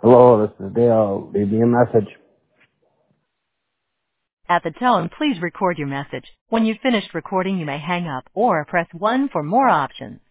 Hello, this is Dale. Leave me a message. At the tone, please record your message. When you've finished recording, you may hang up or press 1 for more options.